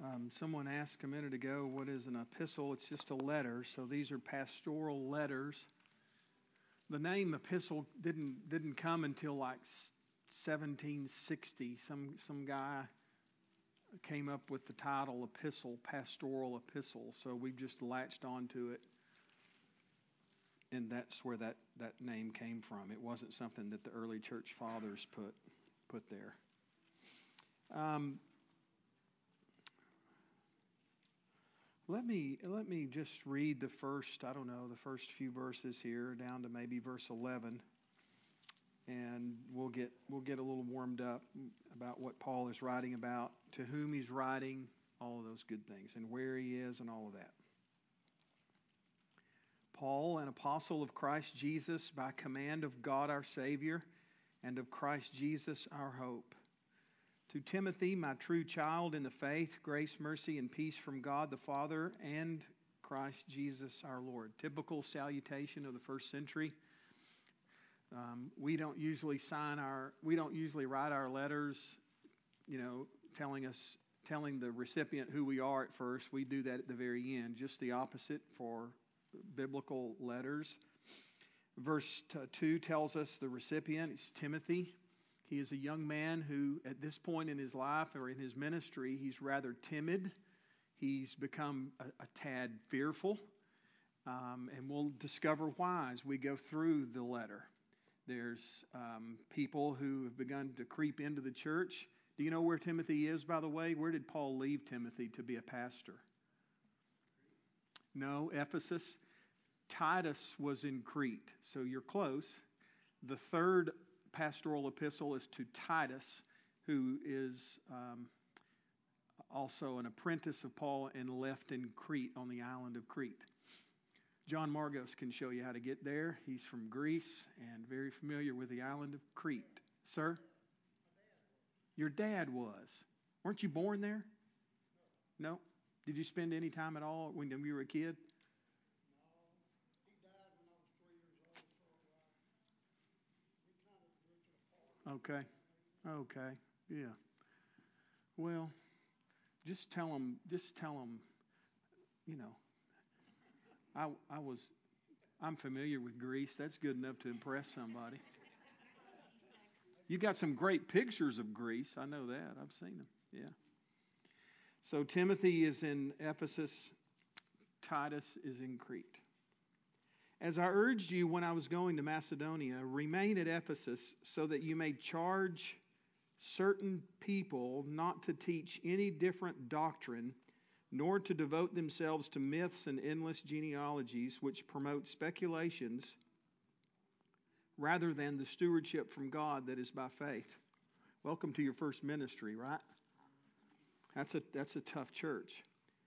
Someone asked a minute ago, what is an epistle? It's just a letter. So these are pastoral letters. The name epistle didn't come until like 1760. Some guy came up with the title epistle, pastoral epistle. So we've just latched onto it, and that's where that name came from. It wasn't something that the early church fathers put there. Let me just read the first few verses here down to maybe verse 11, and we'll get a little warmed up about what Paul is writing about, to whom he's writing, all of those good things, and where he is, and all of that. Paul, an apostle of Christ Jesus, by command of God our Savior, and of Christ Jesus our hope. To Timothy, my true child in the faith, grace, mercy, and peace from God the Father and Christ Jesus our Lord. Typical salutation of the first century. We don't usually write our letters, telling the recipient who we are at first. We do that at the very end. Just the opposite for biblical letters. Verse 2 tells us the recipient is Timothy. He is a young man who, at this point in his life or in his ministry, he's rather timid. He's become a tad fearful. And we'll discover why as we go through the letter. There's people who have begun to creep into the church. Do you know where Timothy is, by the way? Where did Paul leave Timothy to be a pastor? No, Ephesus. Titus was in Crete, so you're close. The third pastoral epistle is to Titus, who is also an apprentice of Paul and left in Crete, on the island of Crete. John Margos can show you how to get there. He's from Greece and very familiar with the island of Crete. Sir? Your dad was. Weren't you born there? No? Did you spend any time at all when you were a kid? Okay. Yeah. Well, just tell them, I'm familiar with Greece. That's good enough to impress somebody. You got some great pictures of Greece. I know that. I've seen them. Yeah. So Timothy is in Ephesus. Titus is in Crete. As I urged you when I was going to Macedonia, remain at Ephesus so that you may charge certain people not to teach any different doctrine, nor to devote themselves to myths and endless genealogies which promote speculations rather than the stewardship from God that is by faith. Welcome to your first ministry, right? That's a tough church.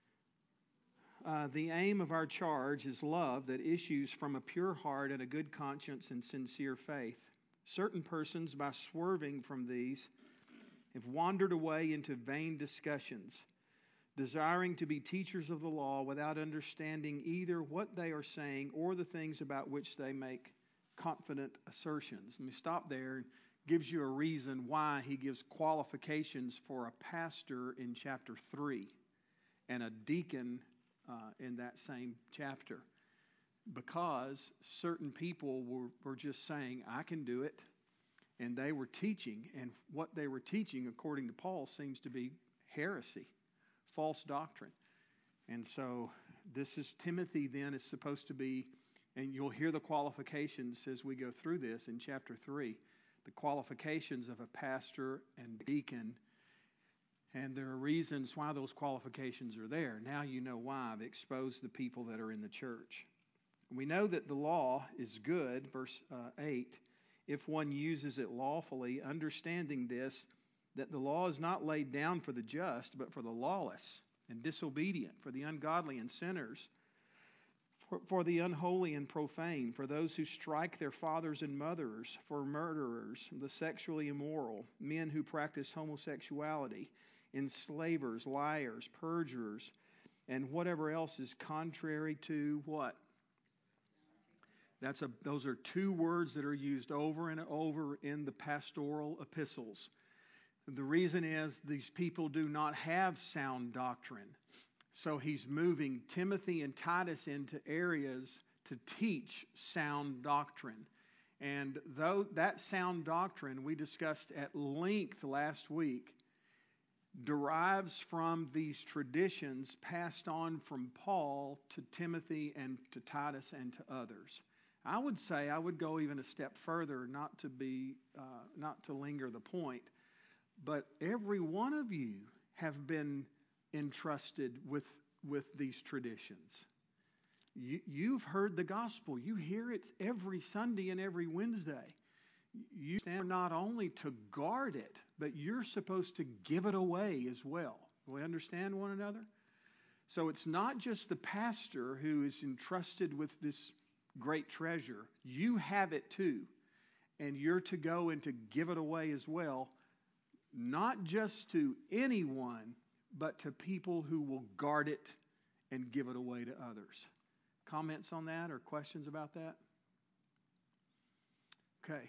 The aim of our charge is love that issues from a pure heart and a good conscience and sincere faith. Certain persons, by swerving from these, have wandered away into vain discussions, desiring to be teachers of the law without understanding either what they are saying or the things about which they make confident assertions. Let me stop there. Gives you a reason why he gives qualifications for a pastor in chapter 3 and a deacon in that same chapter, because certain people were just saying, I can do it, and they were teaching, and what they were teaching, according to Paul, seems to be heresy, false doctrine. And so this is Timothy then is supposed to be, and you'll hear the qualifications as we go through this in chapter 3, the qualifications of a pastor and deacon. And there are reasons why those qualifications are there. Now you know why. They expose the people that are in the church. We know that the law is good, verse 8, if one uses it lawfully, understanding this, that the law is not laid down for the just, but for the lawless and disobedient, for the ungodly and sinners, for the unholy and profane, for those who strike their fathers and mothers, for murderers, the sexually immoral, men who practice homosexuality, enslavers, liars, perjurers, and whatever else is contrary to what? Those are two words that are used over and over in the pastoral epistles. The reason is these people do not have sound doctrine. So he's moving Timothy and Titus into areas to teach sound doctrine. And though that sound doctrine we discussed at length last week derives from these traditions passed on from Paul to Timothy and to Titus and to others. I would say I would go even a step further, not to linger the point, but every one of you have been entrusted with these traditions. You've heard the gospel. You hear it every Sunday and every Wednesday. You stand not only to guard it, but you're supposed to give it away as well. We understand one another? So it's not just the pastor who is entrusted with this great treasure. You have it too. And you're to go and to give it away as well, not just to anyone, but to people who will guard it and give it away to others. Comments on that or questions about that? Okay.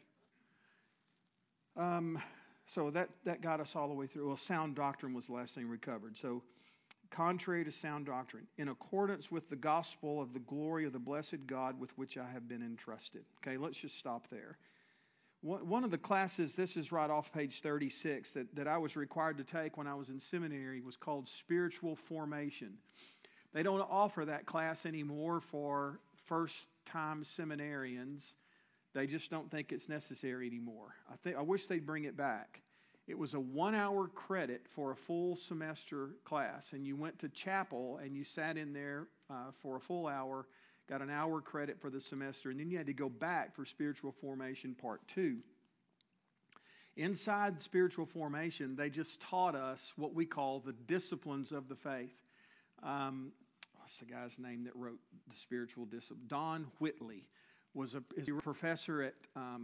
So that got us all the way through. Well, sound doctrine was the last thing we covered. So, contrary to sound doctrine, in accordance with the gospel of the glory of the blessed God with which I have been entrusted. Okay, let's just stop there. One of the classes, this is right off page 36, that I was required to take when I was in seminary was called Spiritual Formation. They don't offer that class anymore for first-time seminarians. They just don't think it's necessary anymore. I wish they'd bring it back. It was a 1-hour credit for a full semester class, and you went to chapel and you sat in there for a full hour, got an hour credit for the semester, and then you had to go back for Spiritual Formation Part 2. Inside Spiritual Formation, they just taught us what we call the disciplines of the faith. What's the guy's name that wrote the spiritual discipline? Don Whitley is a professor at,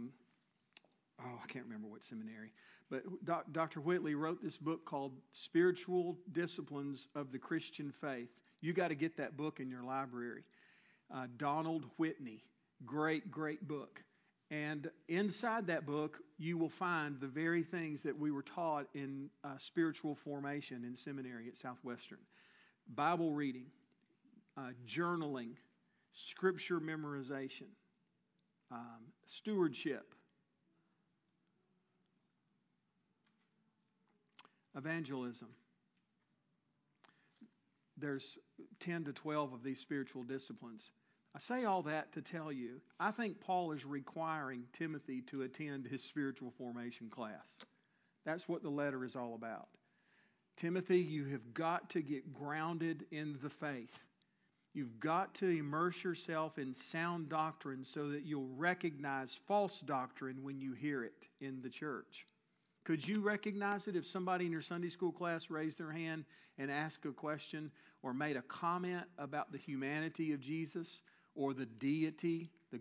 I can't remember what seminary, but Dr. Whitley wrote this book called Spiritual Disciplines of the Christian Faith. You got to get that book in your library. Donald Whitney, great book. And inside that book, you will find the very things that we were taught in spiritual formation in seminary at Southwestern. Bible reading, journaling, scripture memorization, stewardship, evangelism. There's 10 to 12 of these spiritual disciplines. I say all that to tell you, I think Paul is requiring Timothy to attend his spiritual formation class. That's what the letter is all about. Timothy, you have got to get grounded in the faith. You've got to immerse yourself in sound doctrine so that you'll recognize false doctrine when you hear it in the church. Could you recognize it if somebody in your Sunday school class raised their hand and asked a question or made a comment about the humanity of Jesus or the deity, the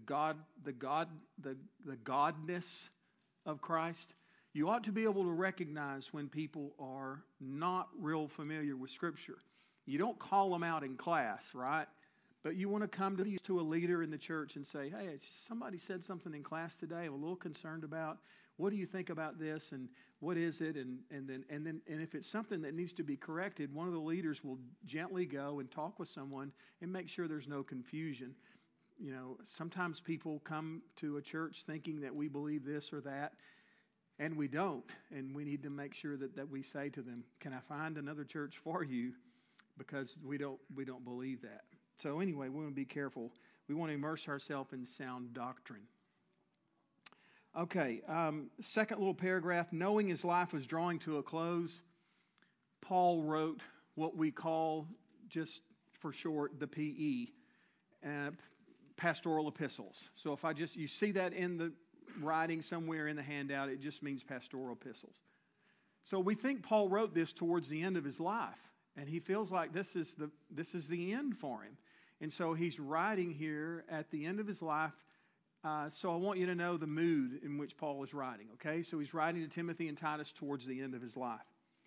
godness of Christ? You ought to be able to recognize when people are not real familiar with Scripture. You don't call them out in class, right? But you want to come to a leader in the church and say, hey, somebody said something in class today I'm a little concerned about. What do you think about this, and what is it? And if it's something that needs to be corrected, one of the leaders will gently go and talk with someone and make sure there's no confusion. You know, sometimes people come to a church thinking that we believe this or that, and we don't. And we need to make sure that we say to them, can I find another church for you? Because we don't believe that. So anyway, we want to be careful. We want to immerse ourselves in sound doctrine. Okay, second little paragraph. Knowing his life was drawing to a close, Paul wrote what we call, just for short, the PE, pastoral epistles. So if you see that in the writing somewhere in the handout, it just means pastoral epistles. So we think Paul wrote this towards the end of his life, and he feels like this is the end for him. And so he's writing here at the end of his life. So I want you to know the mood in which Paul is writing, okay? So he's writing to Timothy and Titus towards the end of his life.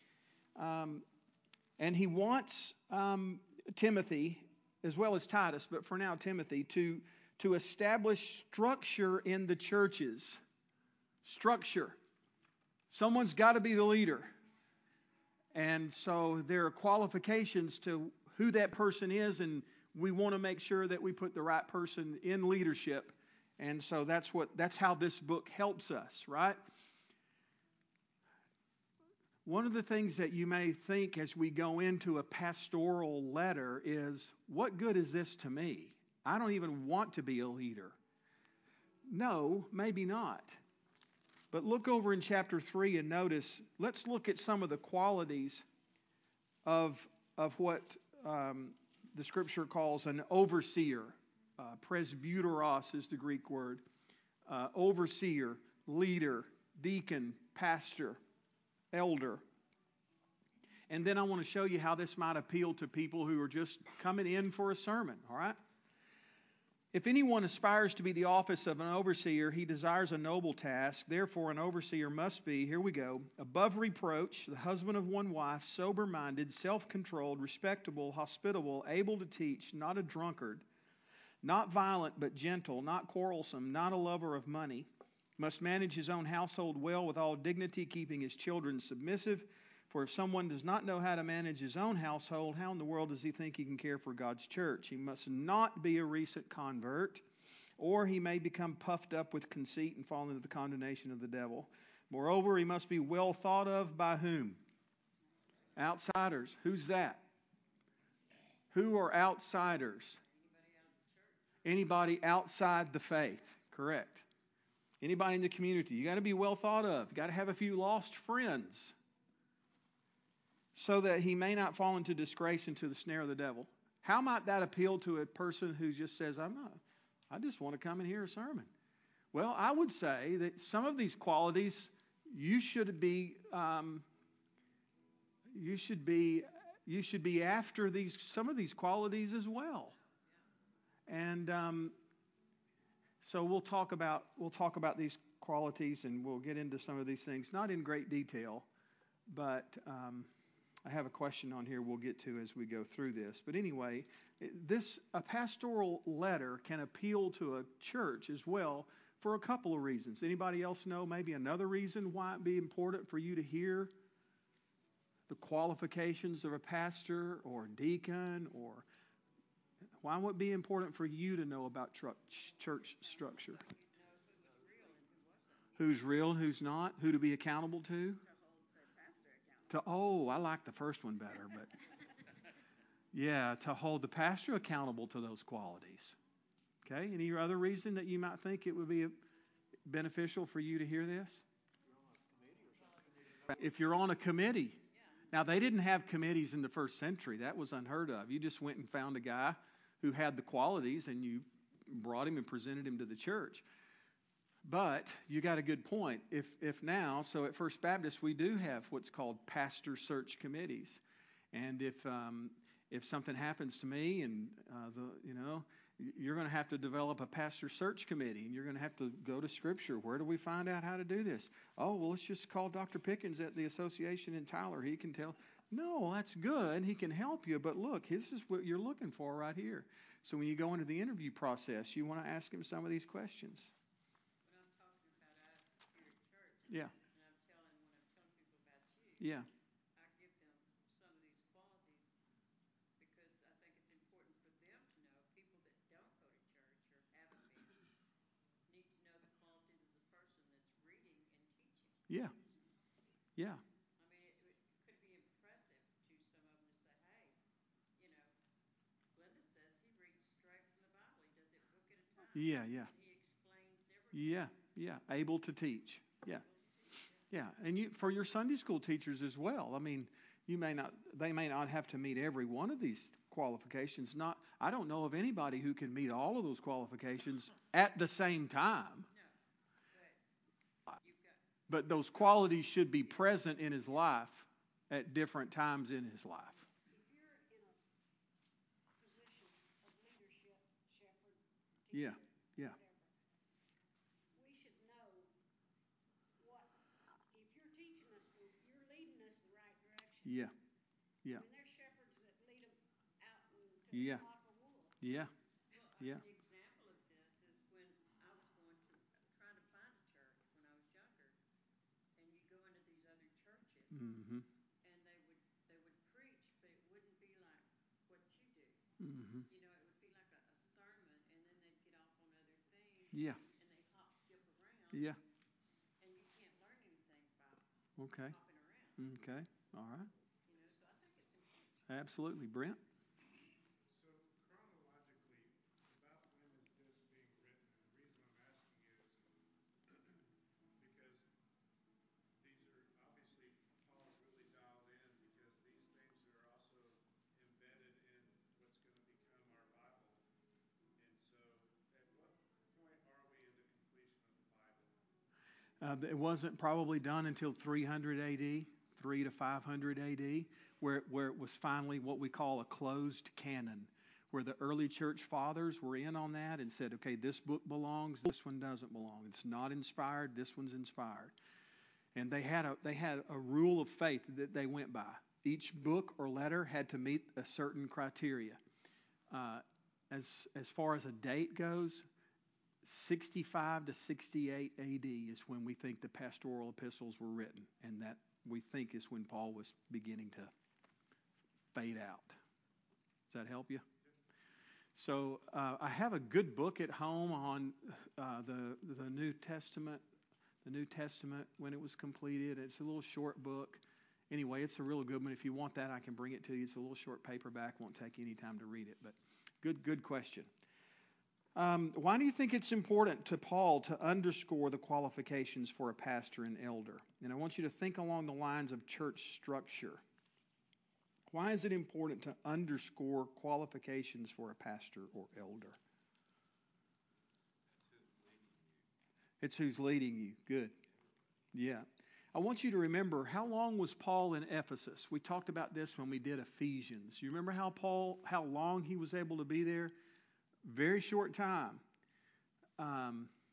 And he wants Timothy, as well as Titus, but for now Timothy, to establish structure in the churches. Structure. Someone's got to be the leader. And so there are qualifications to who that person is, and we want to make sure that we put the right person in leadership. And so that's how this book helps us, right? One of the things that you may think as we go into a pastoral letter is, what good is this to me? I don't even want to be a leader. No, maybe not. But look over in chapter 3 and notice, let's look at some of the qualities of what the Scripture calls an overseer. Presbyteros is the Greek word. Overseer, leader, deacon, pastor, elder. And then I want to show you how this might appeal to people who are just coming in for a sermon, all right? If anyone aspires to be the office of an overseer, he desires a noble task. Therefore, an overseer must be, here we go, above reproach, the husband of one wife, sober-minded, self-controlled, respectable, hospitable, able to teach, not a drunkard, not violent but gentle, not quarrelsome, not a lover of money, must manage his own household well with all dignity, keeping his children submissive. For if someone does not know how to manage his own household, how in the world does he think he can care for God's church? He must not be a recent convert, or he may become puffed up with conceit and fall into the condemnation of the devil. Moreover, he must be well thought of by whom? Outsiders. Who's that? Who are outsiders? Anybody outside the faith. Correct. Anybody in the community. You got to be well thought of. You got to have a few lost friends, so that he may not fall into disgrace, into the snare of the devil. How might that appeal to a person who just says, I just want to come and hear a sermon? Well, I would say that some of these qualities you should be after some of these qualities as well. And so we'll talk about these qualities, and we'll get into some of these things, not in great detail, but I have a question on here we'll get to as we go through this. But anyway, a pastoral letter can appeal to a church as well for a couple of reasons. Anybody else know maybe another reason why it'd be important for you to hear the qualifications of a pastor or deacon, or why would it be important for you to know about church structure? Who's real and who's not? Who to be accountable to? I like the first one better, but yeah, to hold the pastor accountable to those qualities. Okay, any other reason that you might think it would be beneficial for you to hear this? If you're on a committee. Now, they didn't have committees in the first century. That was unheard of. You just went and found a guy who had the qualities, and you brought him and presented him to the church. But you got a good point. If now, so at First Baptist, we do have what's called pastor search committees. And if something happens to me, and you're going to have to develop a pastor search committee, and you're going to have to go to Scripture. Where do we find out how to do this? Oh, well, let's just call Dr. Pickens at the association in Tyler. He can tell. No, that's good. He can help you. But look, this is what you're looking for right here. So when you go into the interview process, you want to ask him some of these questions. When I'm talking about us here at church, yeah. And when I'm telling people about you, yeah. I give them some of these qualities because I think it's important for them to know. People that don't go to church or haven't been need to know the qualities of the person that's reading and teaching. Yeah. Yeah. I mean, it could be impressive to some of them to say, hey, Glenda says he reads straight from the Bible. He does it book at a time. Yeah, yeah. And he explains everything. Yeah. Able to teach. Yeah. Yeah. And for your Sunday school teachers as well. I mean, they may not have to meet every one of these qualifications. I don't know of anybody who can meet all of those qualifications at the same time. But those qualities should be present in his life at different times in his life. If you're in a position of leadership, shepherd, teacher, whatever, we should know if you're teaching us, you're leading us the right direction. Yeah. I mean, there's shepherds that lead them out into a flock of wolves. Yeah. Well, an example of this is when I was trying to find a church when I was younger, and you go into the Mm-hmm. and they would preach, but it wouldn't be like what you do. Mm-hmm. You know, it would be like a sermon, and then they'd get off on other things. Yeah. And they hop, skip around. Yeah. And you can't learn anything by Okay. hopping around. Okay. All right. You know, so I think it's important. Absolutely. Brent? So chronologically, about when is this being written? And the reason I'm asking is because these are obviously Paul's really dialed in because these things are also embedded in what's going to become our Bible. And so at what point are we in the completion of the Bible? It wasn't probably done until 300 AD, 3 to 500 AD, where it was finally what we call a closed canon, where the early church fathers were in on that and said, okay, this book belongs, this one doesn't belong. It's not inspired, this one's inspired. And they had a rule of faith that they went by. Each book or letter had to meet a certain criteria. As far as a date goes, 65 to 68 AD is when we think the pastoral epistles were written, and that we think is when Paul was beginning to fade out. Does that help you? So I have a good book at home on the New Testament. The New Testament when it was completed. It's a little short book. Anyway, it's a real good one. If you want that, I can bring it to you. It's a little short paperback. Won't take any time to read it, but good question. Why do you think it's important to Paul to underscore the qualifications for a pastor and elder? And I want you to think along the lines of church structure. Why is it important to underscore qualifications for a pastor or elder? It's who's leading you. Good. Yeah. I want you to remember, how long was Paul in Ephesus? We talked about this when we did Ephesians. You remember how long he was able to be there? Very short time. I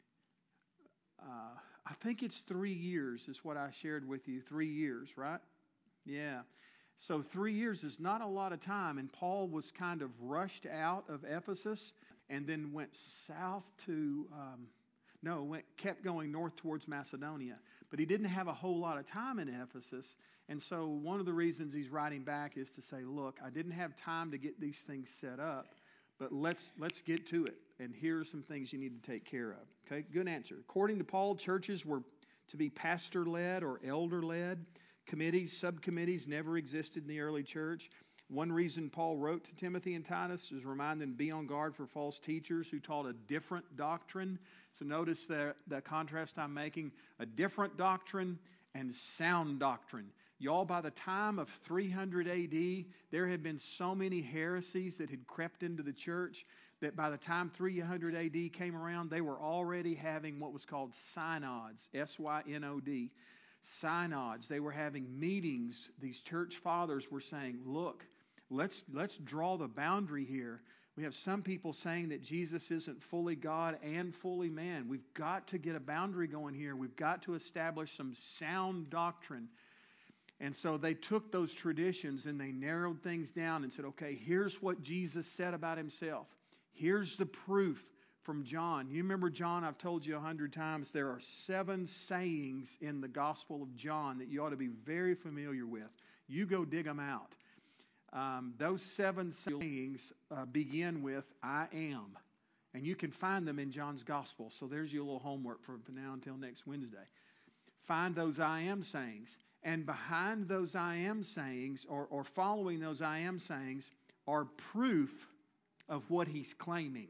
think it's 3 years is what I shared with you. 3 years, right? Yeah. So 3 years is not a lot of time. And Paul was kind of rushed out of Ephesus and then went south to, kept going north towards Macedonia. But he didn't have a whole lot of time in Ephesus. And so one of the reasons he's writing back is to say, look, I didn't have time to get these things set up. But let's get to it. And here are some things you need to take care of. Okay, good answer. According to Paul, churches were to be pastor-led or elder-led. Committees, subcommittees never existed in the early church. One reason Paul wrote to Timothy and Titus is remind them to be on guard for false teachers who taught a different doctrine. So notice the contrast I'm making. A different doctrine and sound doctrine. Y'all, by the time of 300 AD, there had been so many heresies that had crept into the church that by the time 300 AD came around, they were already having what was called synods, S-Y-N-O-D, synods. They were having meetings. These church fathers were saying, look, let's draw the boundary here. We have some people saying that Jesus isn't fully God and fully man. We've got to get a boundary going here. We've got to establish some sound doctrine. And so they took those traditions and they narrowed things down and said, okay, here's what Jesus said about himself. Here's the proof from John. You remember John, I've told you 100 times, there are 7 sayings in the Gospel of John that you ought to be very familiar with. You go dig them out. Those 7 sayings begin with, I am. And you can find them in John's Gospel. So there's your little homework from now until next Wednesday. Find those I am sayings. And behind those I am sayings, or following those I am sayings, are proof of what he's claiming.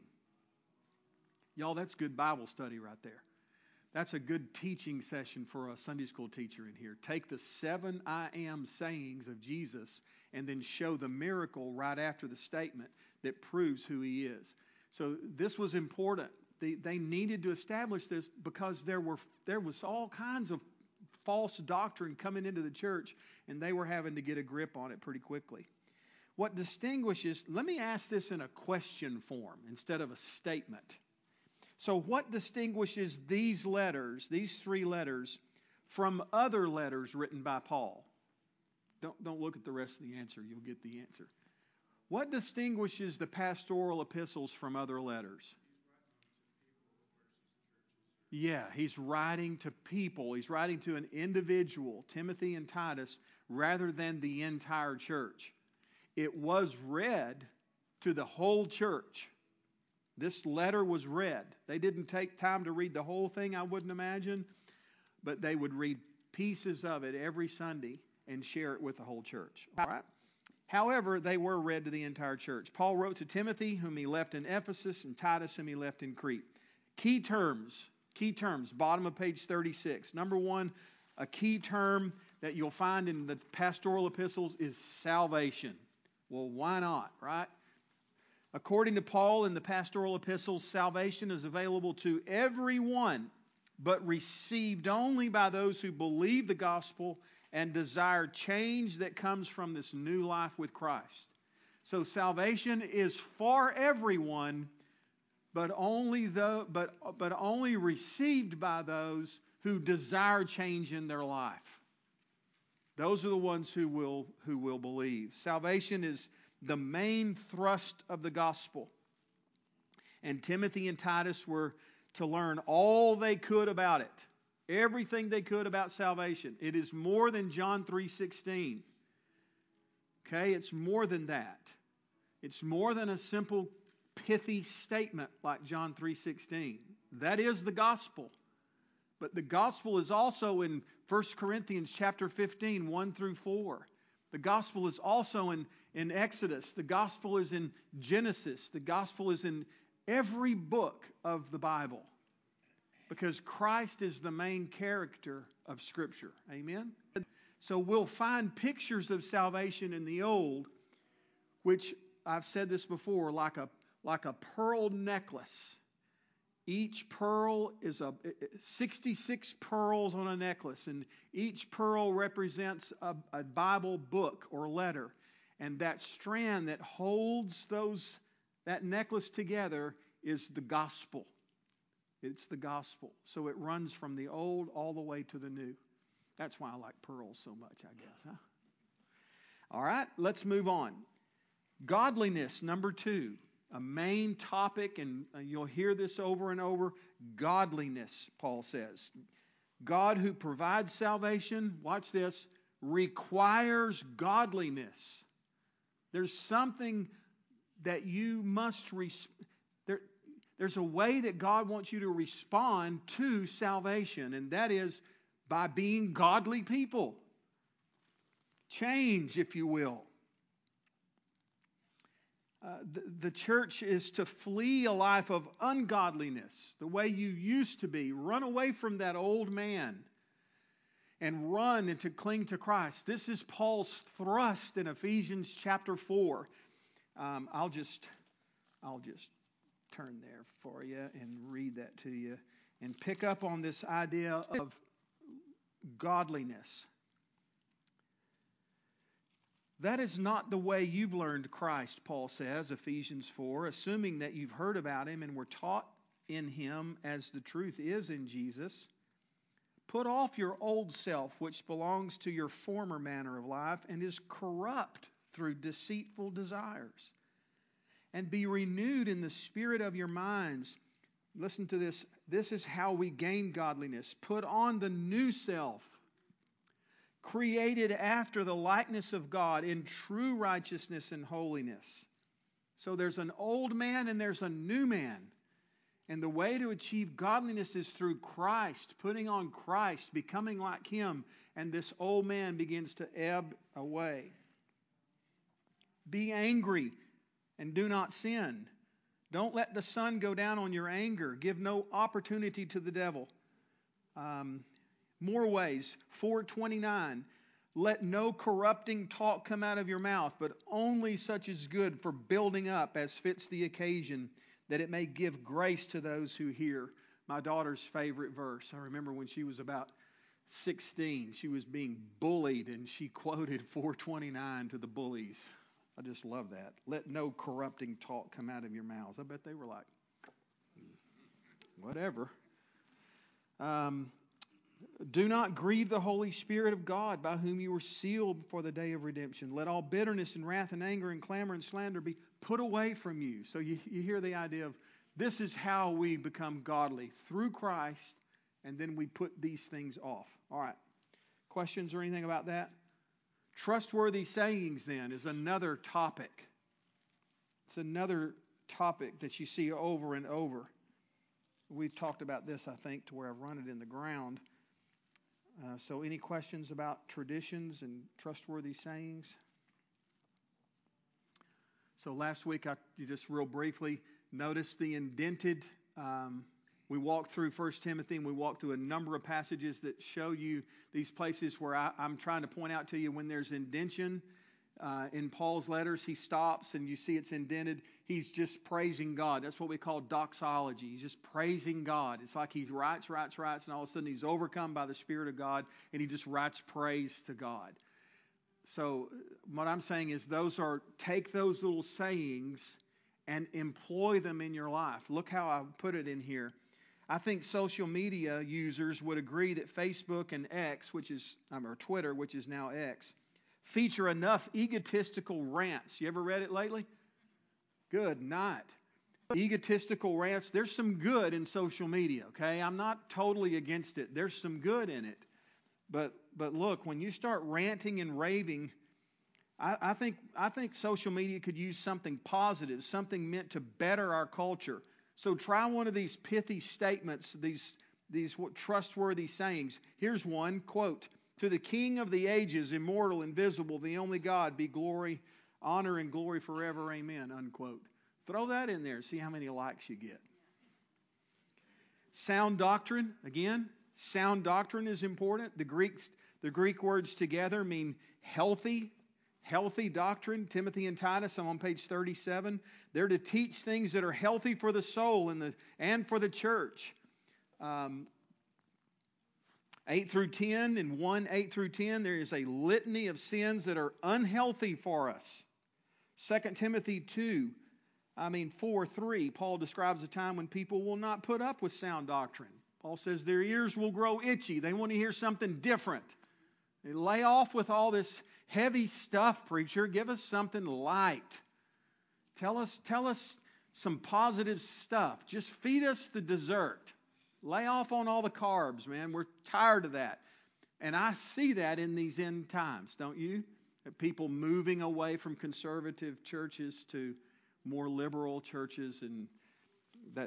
Y'all, that's good Bible study right there. That's a good teaching session for a Sunday school teacher in here. Take the 7 I am sayings of Jesus and then show the miracle right after the statement that proves who he is. So this was important. They needed to establish this because there was all kinds of false doctrine coming into the church, and they were having to get a grip on it pretty quickly. What distinguishes, let me ask this in a question form instead of a statement. So what distinguishes these letters, these 3 letters, from other letters written by Paul? Don't look at the rest of the answer. You'll get the answer. What distinguishes the pastoral epistles from other letters? Yeah, he's writing to people. He's writing to an individual, Timothy and Titus, rather than the entire church. It was read to the whole church. This letter was read. They didn't take time to read the whole thing, I wouldn't imagine, but they would read pieces of it every Sunday and share it with the whole church. All right? However, they were read to the entire church. Paul wrote to Timothy, whom he left in Ephesus, and Titus, whom he left in Crete. Key terms, bottom of page 36. Number one, a key term that you'll find in the pastoral epistles is salvation. Well, why not, right? According to Paul in the pastoral epistles, salvation is available to everyone, but received only by those who believe the gospel and desire change that comes from this new life with Christ. So salvation is for everyone, but only received by those who desire change in their life. Those are the ones who will believe. Salvation is the main thrust of the gospel. And Timothy and Titus were to learn all they could about it. Everything they could about salvation. It is more than John 3:16. Okay, it's more than that. It's more than a simple pithy statement like John 3:16. That is the gospel. But the gospel is also in 1 Corinthians chapter 15, 1 through 4. The gospel is also in Exodus. The gospel is in Genesis. The gospel is in every book of the Bible. Because Christ is the main character of Scripture. Amen? So we'll find pictures of salvation in the Old, which I've said this before, like a pearl necklace. Each pearl is 66 pearls on a necklace, and each pearl represents a Bible book or letter. And that strand that holds that necklace together is the gospel. It's the gospel. So it runs from the old all the way to the new. That's why I like pearls so much, I guess. Huh? All right, let's move on. Godliness, number 2. A main topic, and you'll hear this over and over. Godliness, Paul says. God who provides salvation, watch this, requires godliness. There's something that you must There's a way that God wants you to respond to salvation, and that is by being godly people. Change, if you will. The church is to flee a life of ungodliness, the way you used to be. Run away from that old man and run and to cling to Christ. This is Paul's thrust in Ephesians chapter 4. I'll just turn there for you and read that to you and pick up on this idea of godliness. That is not the way you've learned Christ, Paul says, Ephesians 4, assuming that you've heard about Him and were taught in Him as the truth is in Jesus. Put off your old self, which belongs to your former manner of life and is corrupt through deceitful desires. And be renewed in the spirit of your minds. Listen to this. This is how we gain godliness. Put on the new self, created after the likeness of God in true righteousness and holiness. So there's an old man and there's a new man. And the way to achieve godliness is through Christ, putting on Christ, becoming like Him, and this old man begins to ebb away. Be angry and do not sin. Don't let the sun go down on your anger. Give no opportunity to the devil. More ways. 4:29. Let no corrupting talk come out of your mouth, but only such as good for building up as fits the occasion, that it may give grace to those who hear. My daughter's favorite verse. I remember when she was about 16, she was being bullied, and she quoted 4:29 to the bullies. I just love that. Let no corrupting talk come out of your mouths. I bet they were like, whatever. Do not grieve the Holy Spirit of God, by whom you were sealed for the day of redemption. Let all bitterness and wrath and anger and clamor and slander be put away from you. So you hear the idea of this is how we become godly, through Christ, and then we put these things off. All right. Questions or anything about that? Trustworthy sayings, then, is another topic. It's another topic that you see over and over. We've talked about this, I think, to where I've run it in the ground. So any questions about traditions and trustworthy sayings? So last week, you just real briefly noticed the indented. We walked through 1 Timothy, and we walked through a number of passages that show you these places where I'm trying to point out to you when there's indention in Paul's letters. He stops, and you see it's indented. He's just praising God. That's what we call doxology. He's just praising God. It's like he writes, and all of a sudden he's overcome by the Spirit of God, and he just writes praise to God. So what I'm saying is take those little sayings and employ them in your life. Look how I put it in here. I think social media users would agree that Facebook and X, or Twitter, which is now X, feature enough egotistical rants. You ever read it lately? Good night. Egotistical rants. There's some good in social media, okay? I'm not totally against it. There's some good in it. But look, when you start ranting and raving, I think social media could use something positive, something meant to better our culture. So try one of these pithy statements, these trustworthy sayings. Here's one, quote, "To the King of the ages, immortal, invisible, the only God, be glory, honor, and glory forever, amen," unquote. Throw that in there, see how many likes you get. Sound doctrine, again, sound doctrine is important. The Greek words together mean healthy doctrine. Timothy and Titus, I'm on page 37. They're to teach things that are healthy for the soul and for the church. 8 through 10, in 1:8 through 10, there is a litany of sins that are unhealthy for us. 2 Timothy 4:3, Paul describes a time when people will not put up with sound doctrine. Paul says their ears will grow itchy. They want to hear something different. They lay off with all this heavy stuff, preacher. Give us something light. Tell us some positive stuff. Just feed us the dessert. Lay off on all the carbs, man. We're tired of that. And I see that in these end times, don't you? People moving away from conservative churches to more liberal churches and that.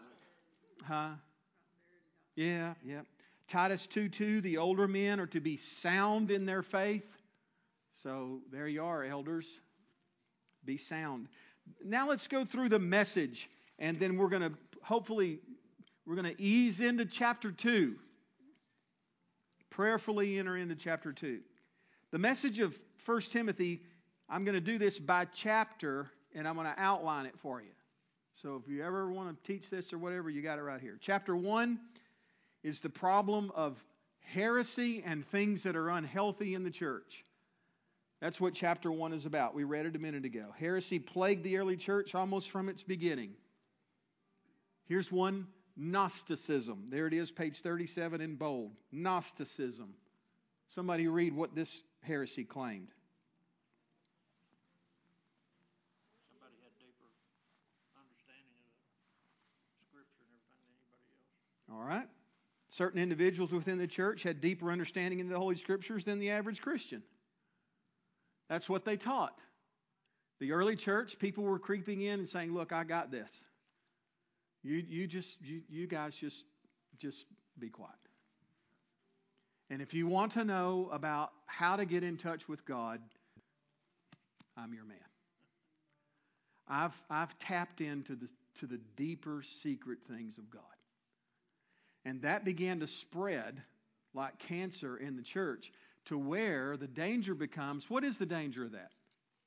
Yeah. Titus 2:2, the older men are to be sound in their faith. So there you are, elders. Be sound. Now let's go through the message, and then we're going to ease into chapter 2. Prayerfully enter into chapter 2. The message of 1 Timothy, I'm going to do this by chapter, and I'm going to outline it for you. So if you ever want to teach this or whatever, you got it right here. Chapter 1 is the problem of heresy and things that are unhealthy in the church. That's what chapter 1 is about. We read it a minute ago. Heresy plagued the early church almost from its beginning. Here's one, Gnosticism. There it is, page 37 in bold. Gnosticism. Somebody read what this heresy claimed. Somebody had deeper understanding of Scripture and everything than anybody else. All right. Certain individuals within the church had deeper understanding in the Holy Scriptures than the average Christian. That's what they taught. The early church, people were creeping in and saying, "Look, I got this. You guys just be quiet. And if you want to know about how to get in touch with God, I'm your man." I've tapped into the deeper secret things of God. And that began to spread like cancer in the church to where the danger becomes, what is the danger of that?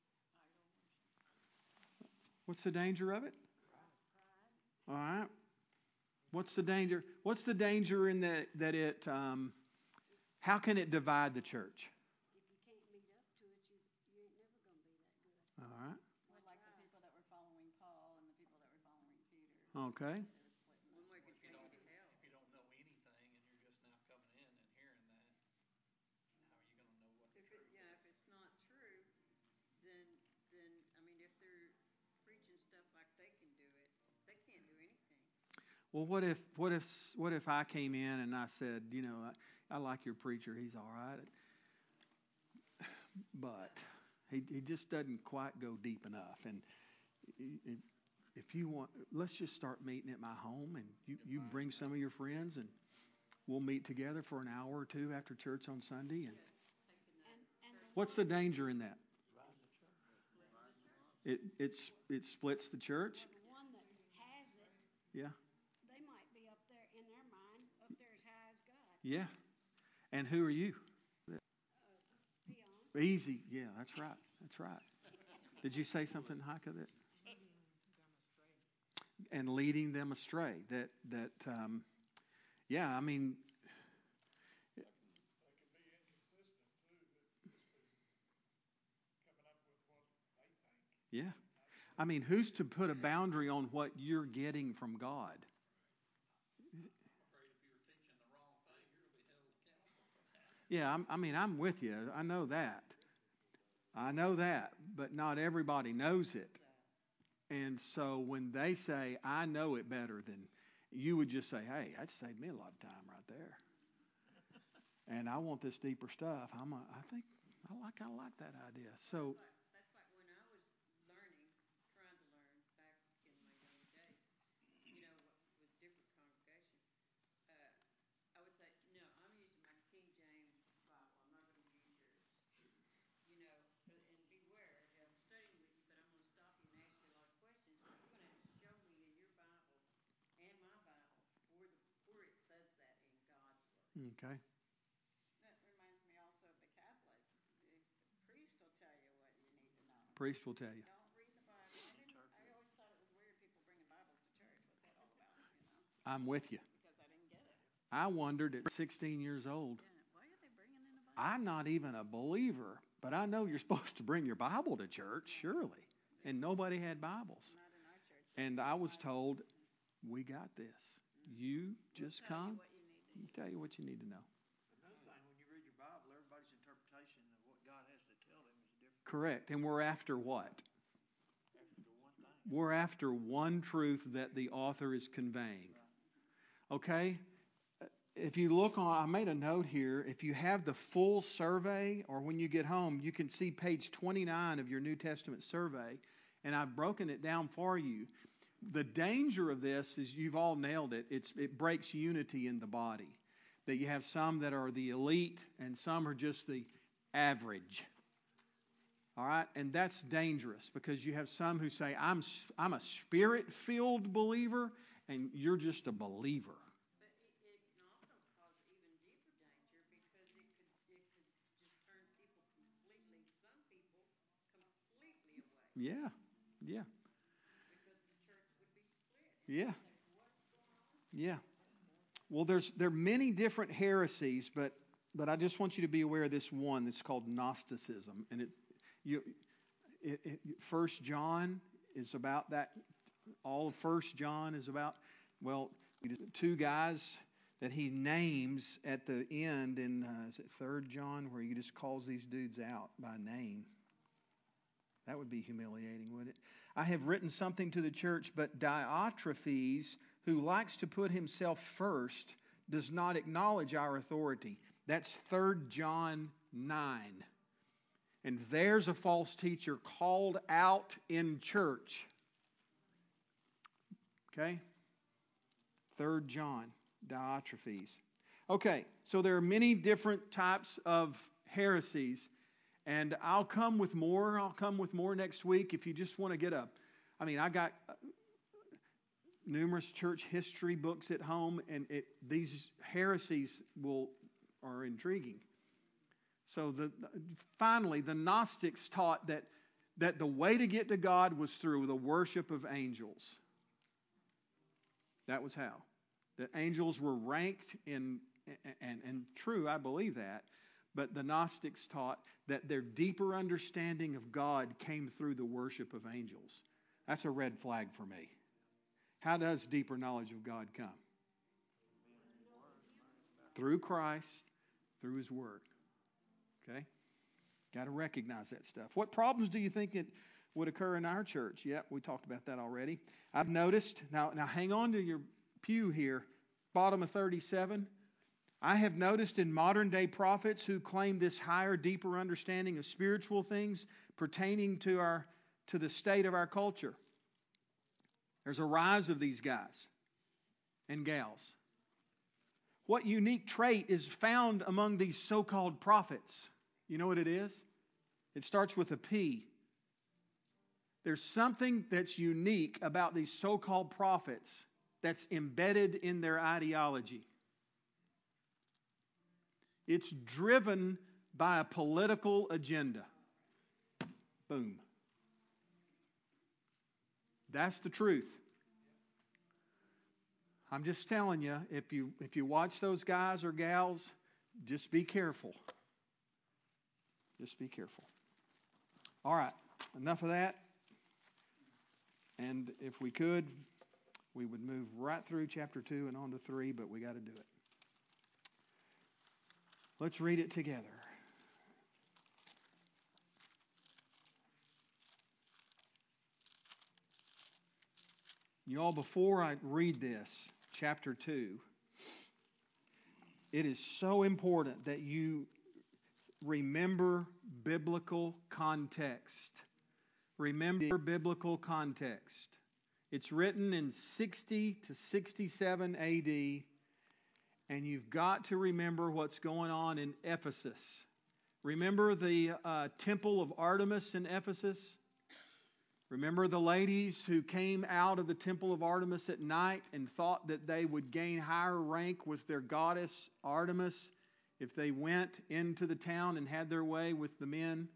What's the danger of it? All right. What's the danger? What's the danger in that it, how can it divide the church? If you can't meet up to it, you ain't never going to be that good. All right. Well, like the people that were following Paul and the people that were following Peter. Okay. One way could take you to hell. If you don't know anything and you're just now coming in and hearing that, how are you going to know what the truth is? If it's not true, then I mean, if they're preaching stuff like they can do it, they can't do anything. Well, what if I came in and I said, I like your preacher, he's all right. but he just doesn't quite go deep enough. And if you want, let's just start meeting at my home, and you bring some of your friends, and we'll meet together for an hour or two after church on Sunday. And And the what's the one, danger in that? It splits the church. well, the one that has it, Yeah, they might be up there in their mind, up there as high as God. yeah. And who are you? Peon. Easy. Yeah, that's right. That's right. Did you say something, Heike? That and leading them astray. Yeah. I mean, That can be inconsistent too. That just coming up with what they think. yeah. I mean, who's to put a boundary on what you're getting from God? Yeah, I'm with you. I know that. But not everybody knows it. And so when they say, I know it better than, you would just say, hey, that saved me a lot of time right there. And I want this deeper stuff. I think I kind of like that idea. So, That's like when I was learning, trying to learn back in my younger days, with different congregation, I would say, no, I'm using my King James Bible. I'm not going to use yours. And beware, I'm studying with you, but I'm going to stop you and ask you a lot of questions. You're going to have to show me in your Bible and my Bible where it says that in God's Word. okay. That reminds me also of the Catholics. The priest will tell you what you need to know. Priest will tell you. Don't read the Bible. I always thought it was weird people bringing Bibles to church. What's that all about? I'm with you. Because I didn't get it. I wondered at 16 years old. Yeah. Why are they bringing in a Bible? I'm not even a believer, but I know you're supposed to bring your Bible to church, surely. And nobody had Bibles. Not in our church. And I was told, we got this. You just Tell come. you what you need to We'll tell you what you need to know. Another thing, when you read your Bible, everybody's interpretation of what God has to tell them is different. Correct. And we're after what? After the one thing. We're after one truth that the author is conveying. Okay? If you look on, I made a note here. If you have the full survey, or when you get home, you can see page 29 of your New Testament survey, and I've broken it down for you. The danger of this is, you've all nailed it. It breaks unity in the body. That you have some that are the elite and some are just the average. All right? And that's dangerous, because you have some who say, I'm a spirit-filled believer, and you're just a believer. But it can also cause even deeper danger, because it could just turn people completely, some people completely away. Yeah. Yeah. Because the church would be split. And Yeah. they'd say, what's going on? Yeah. Well, there are many different heresies, but I just want you to be aware of this one that's called Gnosticism, and First John is about that. All of First John is about, well, two guys that he names at the end in is it 3rd John, where he just calls these dudes out by name. That would be humiliating, wouldn't it? I have written something to the church, but Diotrephes, who likes to put himself first, does not acknowledge our authority. That's 3rd John 9. And there's a false teacher called out in church. Okay? 3rd John, Diotrephes. Okay, so there are many different types of heresies. And I'll come with more. I'll come with more next week if you just want to get I got numerous church history books at home, and these heresies are intriguing. So finally, the Gnostics taught that the way to get to God was through the worship of angels. That was how. That angels were ranked in, and true, I believe that. But the Gnostics taught that their deeper understanding of God came through the worship of angels. That's a red flag for me. How does deeper knowledge of God come? Through Christ, through His Word. Okay? Got to recognize that stuff. What problems do you think it would occur in our church? Yep, we talked about that already. I've noticed, now hang on to your pew here, bottom of 37. I have noticed in modern day prophets who claim this higher, deeper understanding of spiritual things pertaining to the state of our culture. There's a rise of these guys and gals. What unique trait is found among these so-called prophets? You know what it is? It starts with a P. There's something that's unique about these so-called prophets that's embedded in their ideology. It's driven by a political agenda. Boom. That's the truth. I'm just telling you, if you watch those guys or gals, just be careful. Just be careful. All right, enough of that. And if we could, we would move right through chapter 2 and on to 3, but we got to do it. Let's read it together. Y'all, before I read this, chapter 2, it is so important that you remember biblical context. Remember biblical context. It's written in 60 to 67 AD, and you've got to remember what's going on in Ephesus. Remember the temple of Artemis in Ephesus? Remember the ladies who came out of the temple of Artemis at night and thought that they would gain higher rank with their goddess Artemis if they went into the town and had their way with the men?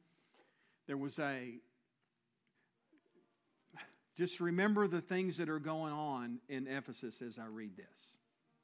Just remember the things that are going on in Ephesus as I read this.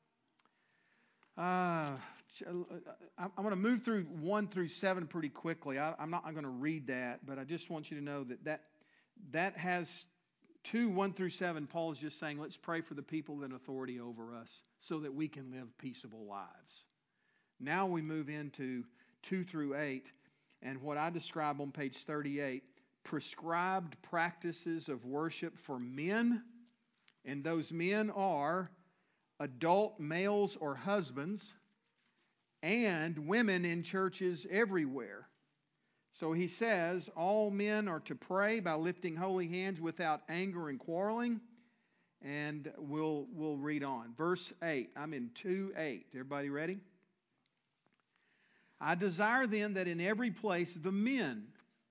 I'm going to move through 1 through 7 pretty quickly. I'm not going to read that, but I just want you to know that has 2, 1 through 7, Paul is just saying, let's pray for the people in authority over us so that we can live peaceable lives. Now we move into 2 through 8, and what I describe on page 38, prescribed practices of worship for men, and those men are adult males or husbands, and women in churches everywhere. So he says, all men are to pray by lifting holy hands without anger and quarreling. And we'll read on. Verse 8. I'm in 2:8. Everybody ready? I desire then that in every place the men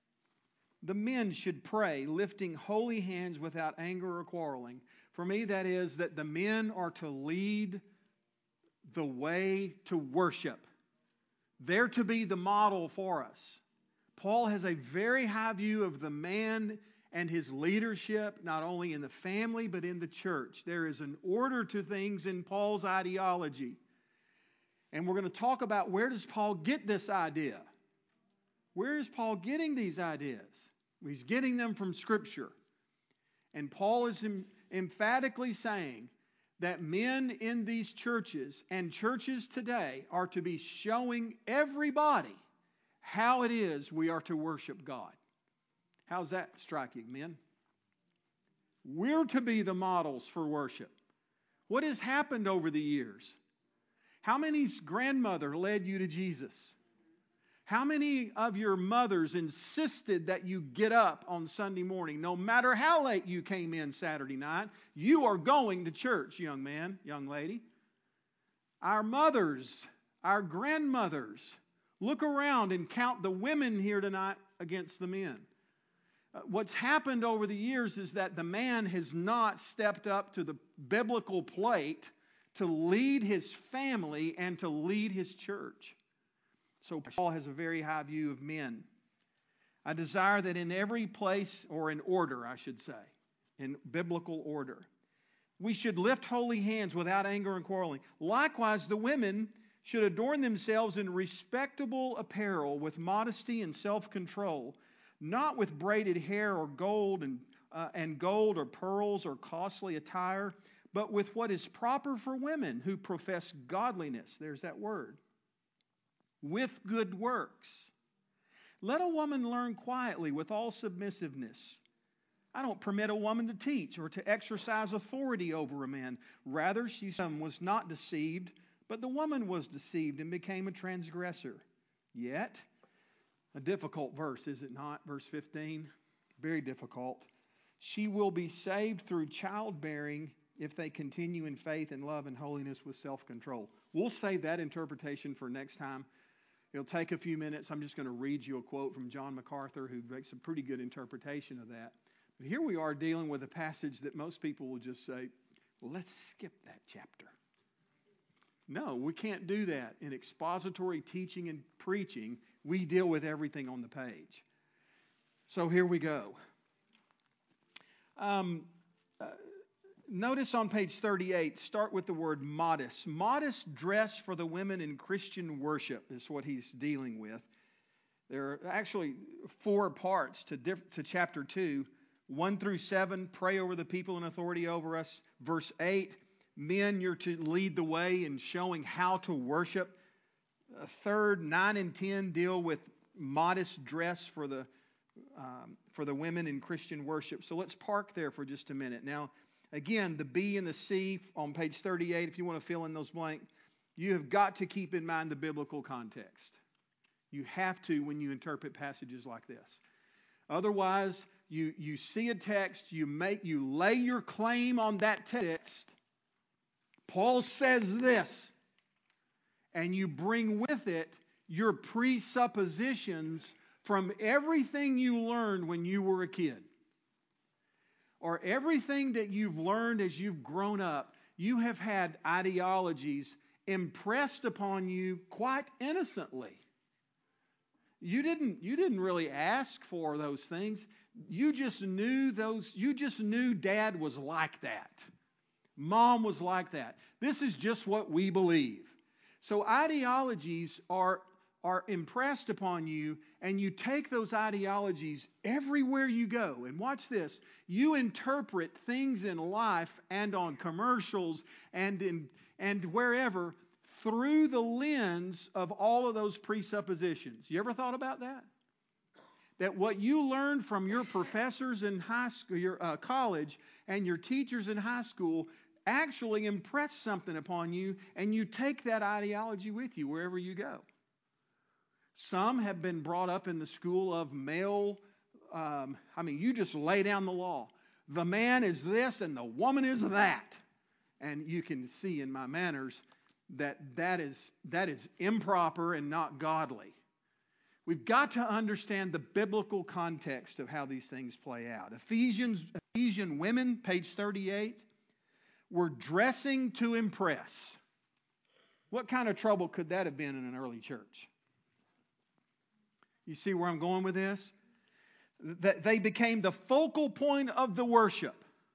should pray, lifting holy hands without anger or quarreling. For me, that is that the men are to lead the way to worship. They're to be the model for us. Paul has a very high view of the man and his leadership, not only in the family, but in the church. There is an order to things in Paul's ideology. And we're going to talk about, where does Paul get this idea? Where is Paul getting these ideas? He's getting them from Scripture. And Paul is emphatically saying that men in these churches and churches today are to be showing everybody how it is we are to worship God. How's that striking, men? We're to be the models for worship. What has happened over the years? How many's grandmother led you to Jesus? How many of your mothers insisted that you get up on Sunday morning? No matter how late you came in Saturday night, you are going to church, young man, young lady. Our mothers, our grandmothers, look around and count the women here tonight against the men. What's happened over the years is that the man has not stepped up to the biblical plate to lead his family and to lead his church. So Paul has a very high view of men. I desire that in every place, or in order, I should say, in biblical order, we should lift holy hands without anger and quarreling. Likewise, the women should adorn themselves in respectable apparel with modesty and self-control, not with braided hair or gold and gold or pearls or costly attire, but with what is proper for women who profess godliness. There's that word. With good works. Let a woman learn quietly with all submissiveness. I don't permit a woman to teach or to exercise authority over a man. Rather, she was not deceived, But the woman was deceived and became a transgressor. Yet, a difficult verse, is it not? Verse 15, very difficult. She will be saved through childbearing if they continue in faith and love and holiness with self-control. We'll save that interpretation for next time. It'll take a few minutes. I'm just going to read you a quote from John MacArthur, who makes a pretty good interpretation of that. But here we are dealing with a passage that most people will just say, well, let's skip that chapter. No, we can't do that. In expository teaching and preaching, we deal with everything on the page. So here we go. Notice on page 38, start with the word modest. Modest dress for the women in Christian worship is what he's dealing with. There are actually 4 parts to chapter 2. 1 through 7, pray over the people in authority over us. Verse 8, men, you're to lead the way in showing how to worship. 3rd, 9 and 10 deal with modest dress for the women in Christian worship. So let's park there for just a minute. Now, again, the B and the C on page 38, if you want to fill in those blanks, you have got to keep in mind the biblical context. You have to when you interpret passages like this. Otherwise, you see a text, you lay your claim on that text. Paul says this, and you bring with it your presuppositions from everything you learned when you were a kid, or everything that you've learned as you've grown up. You have had ideologies impressed upon you quite innocently. You didn't really ask for those things. You just knew Dad was like that. Mom was like that. This is just what we believe. So ideologies are impressed upon you, and you take those ideologies everywhere you go. And watch this. You interpret things in life and on commercials and wherever through the lens of all of those presuppositions. You ever thought about that? That what you learned from your professors in high school, your college, and your teachers in high school actually impress something upon you, and you take that ideology with you wherever you go. Some have been brought up in the school of male. You just lay down the law. The man is this and the woman is that. And you can see in my manners that is improper and not godly. We've got to understand the biblical context of how these things play out. Ephesian women, page 38, were dressing to impress. What kind of trouble could that have been in an early church? You see where I'm going with this? That they became the focal point of the worship.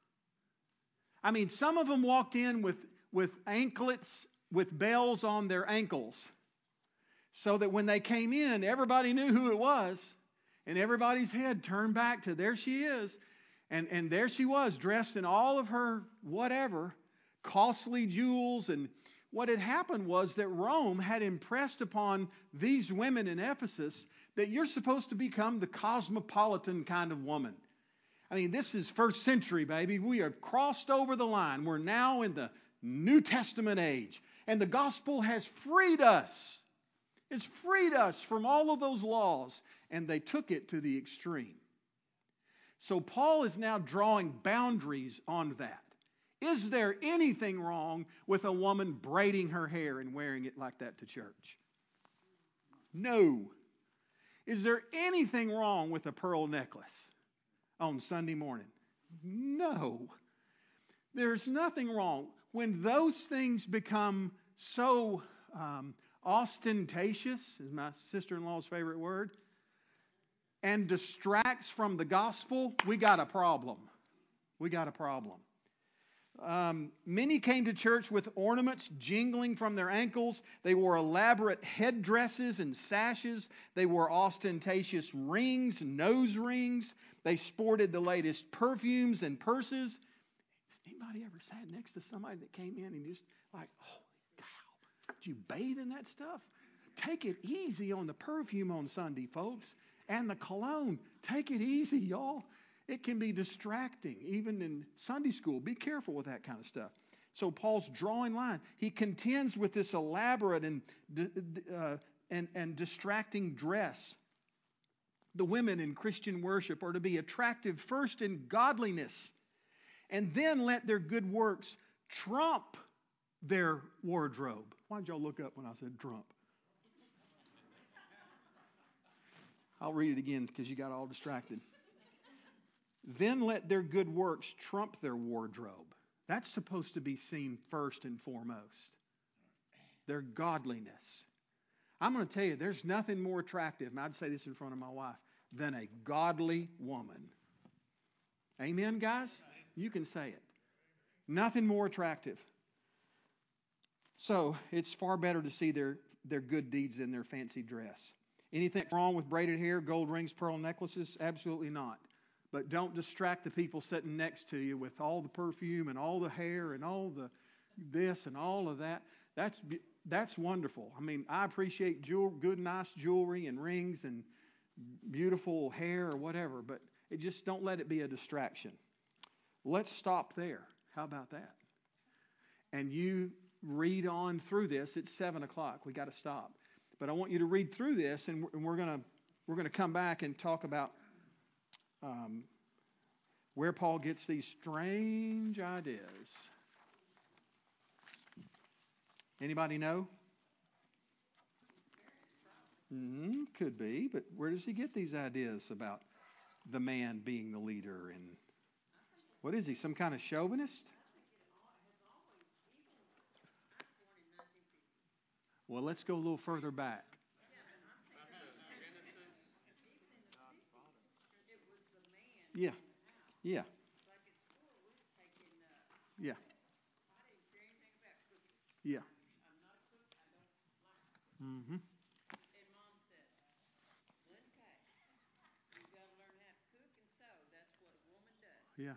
Some of them walked in with anklets, with bells on their ankles, so that when they came in, everybody knew who it was, and everybody's head turned back to there she is. And there she was, dressed in all of her whatever, costly jewels. And what had happened was that Rome had impressed upon these women in Ephesus that you're supposed to become the cosmopolitan kind of woman. This is 1st century, baby. We have crossed over the line. We're now in the New Testament age. And the gospel has freed us. It's freed us from all of those laws. And they took it to the extreme. So Paul is now drawing boundaries on that. Is there anything wrong with a woman braiding her hair and wearing it like that to church? No. Is there anything wrong with a pearl necklace on Sunday morning? No. There's nothing wrong. When those things become so ostentatious, is my sister-in-law's favorite word, and distracts from the gospel, we got a problem. We got a problem. Many came to church with ornaments jingling from their ankles. They wore elaborate headdresses and sashes. They wore ostentatious rings, nose rings. They sported the latest perfumes and purses. Has anybody ever sat next to somebody that came in and just like, holy cow, did you bathe in that stuff? Take it easy on the perfume on Sunday, folks. And the cologne. Take it easy, y'all. It can be distracting, even in Sunday school. Be careful with that kind of stuff. So Paul's drawing lines. He contends with this elaborate and distracting dress. The women in Christian worship are to be attractive first in godliness, and then let their good works trump their wardrobe. Why did y'all look up when I said trump? I'll read it again because you got all distracted. Then let their good works trump their wardrobe. That's supposed to be seen first and foremost. Their godliness. I'm going to tell you, there's nothing more attractive, and I'd say this in front of my wife, than a godly woman. Amen, guys? You can say it. Nothing more attractive. So it's far better to see their good deeds than their fancy dress. Anything wrong with braided hair, gold rings, pearl necklaces? Absolutely not. But don't distract the people sitting next to you with all the perfume and all the hair and all the this and all of that. That's wonderful. I mean, I appreciate good, nice jewelry and rings and beautiful hair or whatever, but just don't let it be a distraction. Let's stop there. How about that? And you read on through this. It's 7 o'clock. We got to stop. But I want you to read through this, and we're gonna come back and talk about where Paul gets these strange ideas. Anybody know? Could be, but where does he get these ideas about the man being the leader? And what is he, some kind of chauvinist? Well, let's go a little further back. Yeah. Yeah. Like at school, we was taking, Yeah. I didn't care anything about cooking. Yeah. I'm not a cook. I don't like to cook. Mm-hmm. And Mom said, Lynn Kay, you got to learn how to cook and sew. That's what a woman does. Yeah.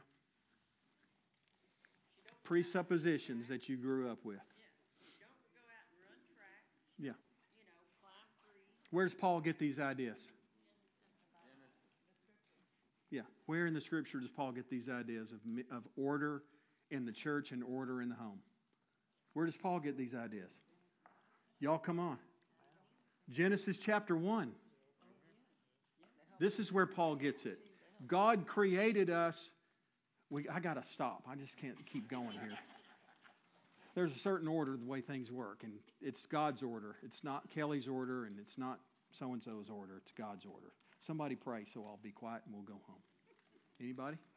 She don't Presuppositions that you grew up with. Yeah. She don't go out and run track. Yeah. You know, climb trees. Where does Paul get these ideas? Yeah. Where in the Scripture does Paul get these ideas of order in the church and order in the home? Where does Paul get these ideas? Y'all come on. Genesis chapter 1. This is where Paul gets it. God created us. I got to stop. I just can't keep going here. There's a certain order the way things work, and it's God's order. It's not Kelly's order, and it's not so-and-so's order. It's God's order. Somebody pray, so I'll be quiet and we'll go home. Anybody?